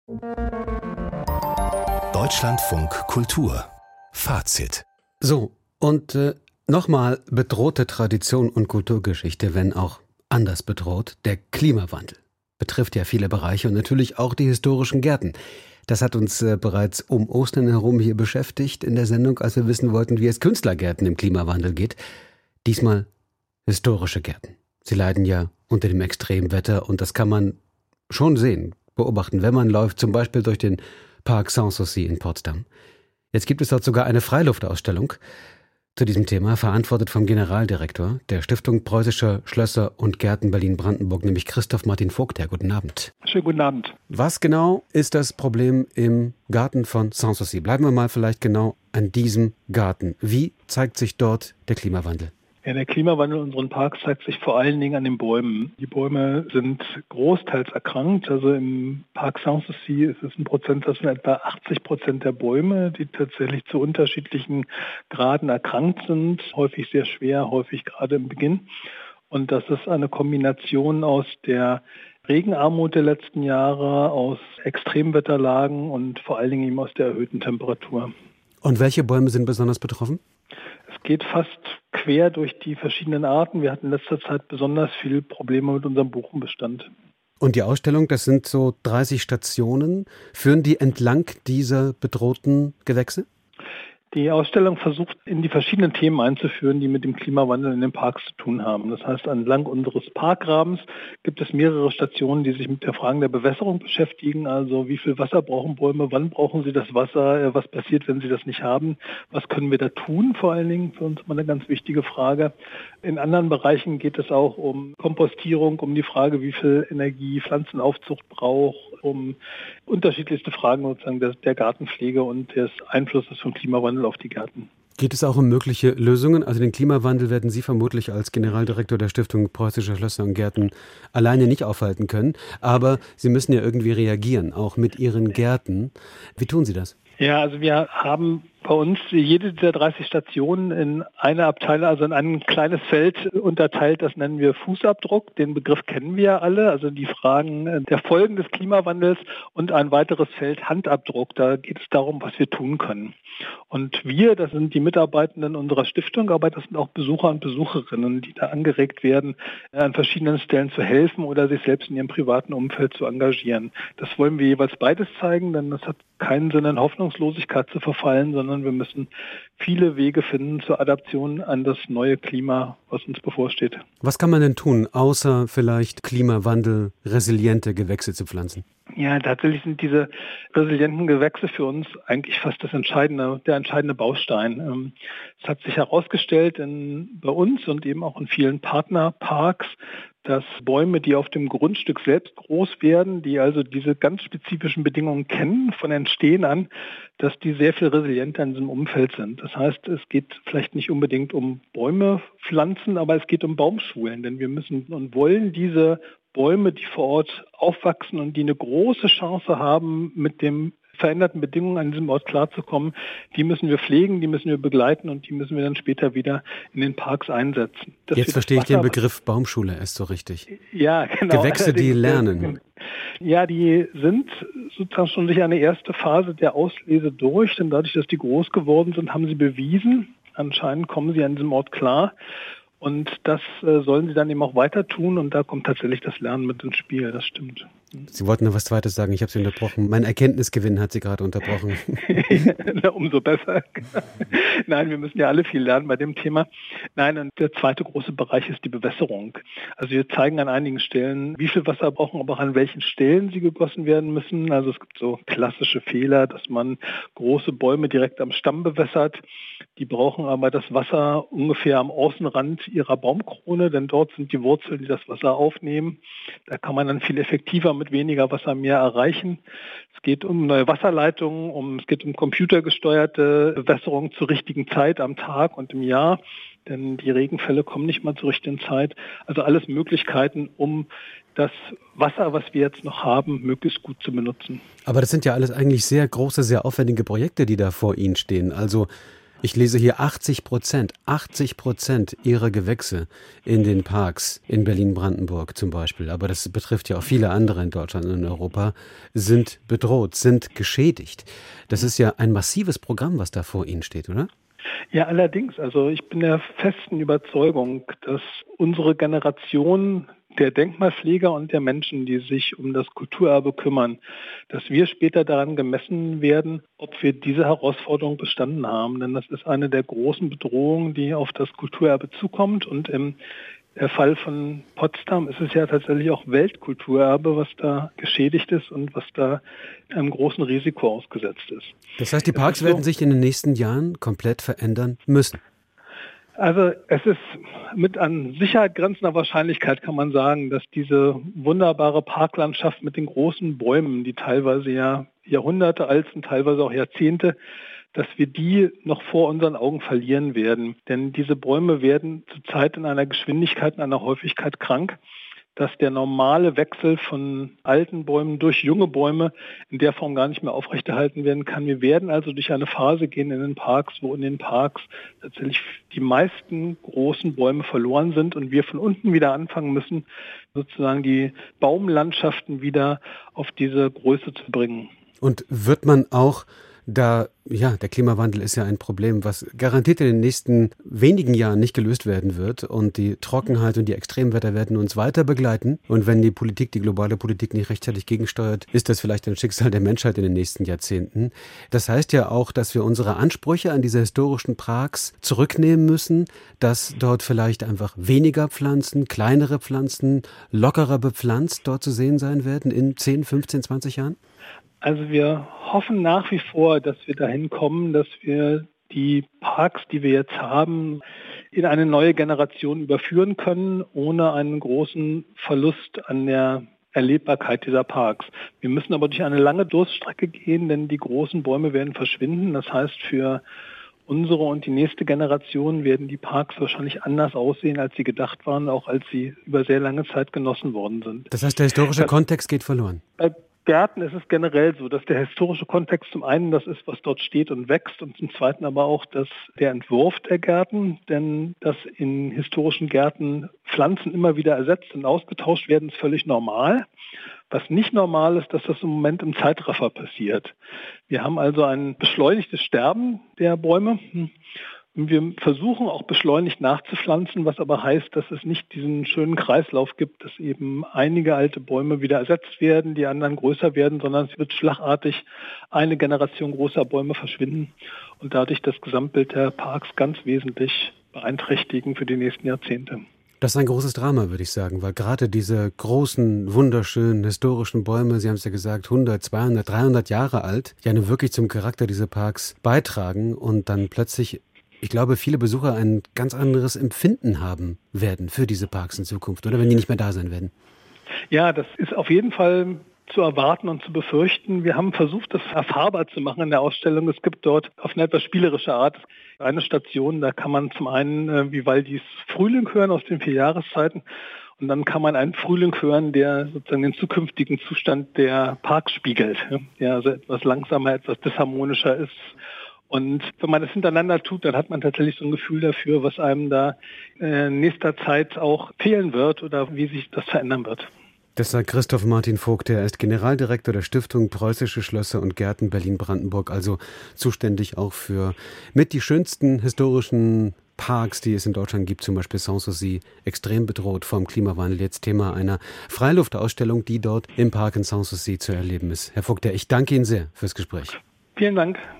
Deutschlandfunk Kultur Fazit. So, und nochmal bedrohte Tradition und Kulturgeschichte, wenn auch anders bedroht. Der Klimawandel betrifft ja viele Bereiche und natürlich auch die historischen Gärten. Das hat uns bereits um Ostern herum hier beschäftigt in der Sendung, als wir wissen wollten, wie es Künstlergärten im Klimawandel geht. Diesmal historische Gärten. Sie leiden ja unter dem Extremwetter und das kann man schon sehen, beobachten, wenn man läuft, zum Beispiel durch den Park Sanssouci in Potsdam. Jetzt gibt es dort sogar eine Freiluftausstellung zu diesem Thema, verantwortet vom Generaldirektor der Stiftung Preußischer Schlösser und Gärten Berlin-Brandenburg, nämlich Christoph Martin Vogt. Ja, guten Abend. Schönen guten Abend. Was genau ist das Problem im Garten von Sanssouci? Bleiben wir mal vielleicht genau an diesem Garten. Wie zeigt sich dort der Klimawandel? Ja, der Klimawandel in unseren Parks zeigt sich vor allen Dingen an den Bäumen. Die Bäume sind großteils erkrankt. Also im Park Sanssouci ist es ein Prozentsatz von etwa 80% der Bäume, die tatsächlich zu unterschiedlichen Graden erkrankt sind. Häufig sehr schwer, häufig gerade im Beginn. Und das ist eine Kombination aus der Regenarmut der letzten Jahre, aus Extremwetterlagen und vor allen Dingen eben aus der erhöhten Temperatur. Und welche Bäume sind besonders betroffen? Es geht fast quer durch die verschiedenen Arten. Wir hatten in letzter Zeit besonders viele Probleme mit unserem Buchenbestand. Und die Ausstellung, das sind so 30 Stationen. Führen die entlang dieser bedrohten Gewächse? Die Ausstellung versucht, in die verschiedenen Themen einzuführen, die mit dem Klimawandel in den Parks zu tun haben. Das heißt, entlang unseres Parkrahmens gibt es mehrere Stationen, die sich mit der Frage der Bewässerung beschäftigen. Also wie viel Wasser brauchen Bäume, wann brauchen sie das Wasser, was passiert, wenn sie das nicht haben, was können wir da tun, vor allen Dingen für uns immer eine ganz wichtige Frage. In anderen Bereichen geht es auch um Kompostierung, um die Frage, wie viel Energie Pflanzenaufzucht braucht, um unterschiedlichste Fragen sozusagen der Gartenpflege und des Einflusses von Klimawandel auf die Gärten. Geht es auch um mögliche Lösungen? Also den Klimawandel werden Sie vermutlich als Generaldirektor der Stiftung Preußischer Schlösser und Gärten alleine nicht aufhalten können. Aber Sie müssen ja irgendwie reagieren, auch mit Ihren Gärten. Wie tun Sie das? Ja, also wir haben bei uns jede dieser 30 Stationen in eine Abteilung, also in ein kleines Feld unterteilt, das nennen wir Fußabdruck. Den Begriff kennen wir ja alle, also die Fragen der Folgen des Klimawandels, und ein weiteres Feld Handabdruck. Da geht es darum, was wir tun können. Und wir, das sind die Mitarbeitenden unserer Stiftung, aber das sind auch Besucher und Besucherinnen, die da angeregt werden, an verschiedenen Stellen zu helfen oder sich selbst in ihrem privaten Umfeld zu engagieren. Das wollen wir jeweils beides zeigen, denn es hat keinen Sinn, in Hoffnungslosigkeit zu verfallen, sondern wir müssen viele Wege finden zur Adaption an das neue Klima, was uns bevorsteht. Was kann man denn tun, außer vielleicht Klimawandel resiliente Gewächse zu pflanzen? Ja, tatsächlich sind diese resilienten Gewächse für uns eigentlich fast der entscheidende Baustein. Es hat sich herausgestellt bei uns und eben auch in vielen Partnerparks, dass Bäume, die auf dem Grundstück selbst groß werden, die also diese ganz spezifischen Bedingungen kennen von Entstehen an, dass die sehr viel resilienter in diesem Umfeld sind. Das heißt, es geht vielleicht nicht unbedingt um Bäume pflanzen, aber es geht um Baumschulen, denn wir müssen und wollen diese Bäume, die vor Ort aufwachsen und die eine große Chance haben, mit den veränderten Bedingungen an diesem Ort klarzukommen, die müssen wir pflegen, die müssen wir begleiten und die müssen wir dann später wieder in den Parks einsetzen. Jetzt verstehe ich den Begriff Baumschule erst so richtig. Ja, genau. Gewächse, die lernen. Ja, die sind sozusagen schon durch eine erste Phase der Auslese durch, denn dadurch, dass die groß geworden sind, haben sie bewiesen, anscheinend kommen sie an diesem Ort klar. Und das sollen sie dann eben auch weiter tun und da kommt tatsächlich das Lernen mit ins Spiel, das stimmt. Sie wollten noch was Zweites sagen, ich habe Sie unterbrochen. Mein Erkenntnisgewinn hat Sie gerade unterbrochen. Umso besser. Nein, wir müssen ja alle viel lernen bei dem Thema. Nein, und der zweite große Bereich ist die Bewässerung. Also wir zeigen an einigen Stellen, wie viel Wasser brauchen, aber auch an welchen Stellen sie gegossen werden müssen. Also es gibt so klassische Fehler, dass man große Bäume direkt am Stamm bewässert. Die brauchen aber das Wasser ungefähr am Außenrand ihrer Baumkrone, denn dort sind die Wurzeln, die das Wasser aufnehmen. Da kann man dann viel effektiver mit weniger Wasser mehr erreichen. Es geht um neue Wasserleitungen, es geht um computergesteuerte Bewässerung zur richtigen Zeit am Tag und im Jahr, denn die Regenfälle kommen nicht mal zur richtigen Zeit. Also alles Möglichkeiten, um das Wasser, was wir jetzt noch haben, möglichst gut zu benutzen. Aber das sind ja alles eigentlich sehr große, sehr aufwendige Projekte, die da vor Ihnen stehen. Also Ich lese hier 80% ihrer Gewächse in den Parks in Berlin-Brandenburg zum Beispiel, aber das betrifft ja auch viele andere in Deutschland und in Europa, sind bedroht, sind geschädigt. Das ist ja ein massives Programm, was da vor Ihnen steht, oder? Ja, allerdings. Also ich bin der festen Überzeugung, dass unsere Generation der Denkmalpfleger und der Menschen, die sich um das Kulturerbe kümmern, dass wir später daran gemessen werden, ob wir diese Herausforderung bestanden haben. Denn das ist eine der großen Bedrohungen, die auf das Kulturerbe zukommt. Und im Fall von Potsdam ist es ja tatsächlich auch Weltkulturerbe, was da geschädigt ist und was da einem großen Risiko ausgesetzt ist. Das heißt, die Parks werden sich in den nächsten Jahren komplett verändern müssen. Also es ist mit an Sicherheit grenzender Wahrscheinlichkeit, kann man sagen, dass diese wunderbare Parklandschaft mit den großen Bäumen, die teilweise ja Jahrhunderte alt sind, teilweise auch Jahrzehnte, dass wir die noch vor unseren Augen verlieren werden. Denn diese Bäume werden zurzeit in einer Geschwindigkeit, in einer Häufigkeit krank, dass der normale Wechsel von alten Bäumen durch junge Bäume in der Form gar nicht mehr aufrechterhalten werden kann. Wir werden also durch eine Phase gehen in den Parks, wo in den Parks tatsächlich die meisten großen Bäume verloren sind und wir von unten wieder anfangen müssen, sozusagen die Baumlandschaften wieder auf diese Größe zu bringen. Und wird man auch der Klimawandel ist ja ein Problem, was garantiert in den nächsten wenigen Jahren nicht gelöst werden wird. Und die Trockenheit und die Extremwetter werden uns weiter begleiten. Und wenn die globale Politik nicht rechtzeitig gegensteuert, ist das vielleicht ein Schicksal der Menschheit in den nächsten Jahrzehnten. Das heißt ja auch, dass wir unsere Ansprüche an diese historischen Parks zurücknehmen müssen, dass dort vielleicht einfach weniger Pflanzen, kleinere Pflanzen, lockerer bepflanzt dort zu sehen sein werden in 10, 15, 20 Jahren? Also wir hoffen nach wie vor, dass wir dahin kommen, dass wir die Parks, die wir jetzt haben, in eine neue Generation überführen können, ohne einen großen Verlust an der Erlebbarkeit dieser Parks. Wir müssen aber durch eine lange Durststrecke gehen, denn die großen Bäume werden verschwinden. Das heißt, für unsere und die nächste Generation werden die Parks wahrscheinlich anders aussehen, als sie gedacht waren, auch als sie über sehr lange Zeit genossen worden sind. Das heißt, der historische Kontext geht verloren. Bei Gärten ist es generell so, dass der historische Kontext zum einen das ist, was dort steht und wächst und zum zweiten aber auch der Entwurf der Gärten, denn dass in historischen Gärten Pflanzen immer wieder ersetzt und ausgetauscht werden, ist völlig normal. Was nicht normal ist, dass das im Moment im Zeitraffer passiert. Wir haben also ein beschleunigtes Sterben der Bäume. Wir versuchen auch beschleunigt nachzupflanzen, was aber heißt, dass es nicht diesen schönen Kreislauf gibt, dass eben einige alte Bäume wieder ersetzt werden, die anderen größer werden, sondern es wird schlagartig eine Generation großer Bäume verschwinden und dadurch das Gesamtbild der Parks ganz wesentlich beeinträchtigen für die nächsten Jahrzehnte. Das ist ein großes Drama, würde ich sagen, weil gerade diese großen, wunderschönen, historischen Bäume, Sie haben es ja gesagt, 100, 200, 300 Jahre alt, ja nun wirklich zum Charakter dieser Parks beitragen und dann plötzlich, ich glaube, viele Besucher ein ganz anderes Empfinden haben werden für diese Parks in Zukunft, oder wenn die nicht mehr da sein werden. Ja, das ist auf jeden Fall zu erwarten und zu befürchten. Wir haben versucht, das erfahrbar zu machen in der Ausstellung. Es gibt dort auf eine etwas spielerische Art eine Station, da kann man zum einen Vivaldis Frühling hören aus den 4 Jahreszeiten und dann kann man einen Frühling hören, der sozusagen den zukünftigen Zustand der Parks spiegelt, der also etwas langsamer, etwas disharmonischer ist. Und wenn man das hintereinander tut, dann hat man tatsächlich so ein Gefühl dafür, was einem da in nächster Zeit auch fehlen wird oder wie sich das verändern wird. Das sagt Christoph Martin Vogt, er ist Generaldirektor der Stiftung Preußische Schlösser und Gärten Berlin-Brandenburg, also zuständig auch für mit die schönsten historischen Parks, die es in Deutschland gibt, zum Beispiel Sanssouci, extrem bedroht vom Klimawandel. Jetzt Thema einer Freiluftausstellung, die dort im Park in Sanssouci zu erleben ist. Herr Vogt, ich danke Ihnen sehr fürs Gespräch. Vielen Dank.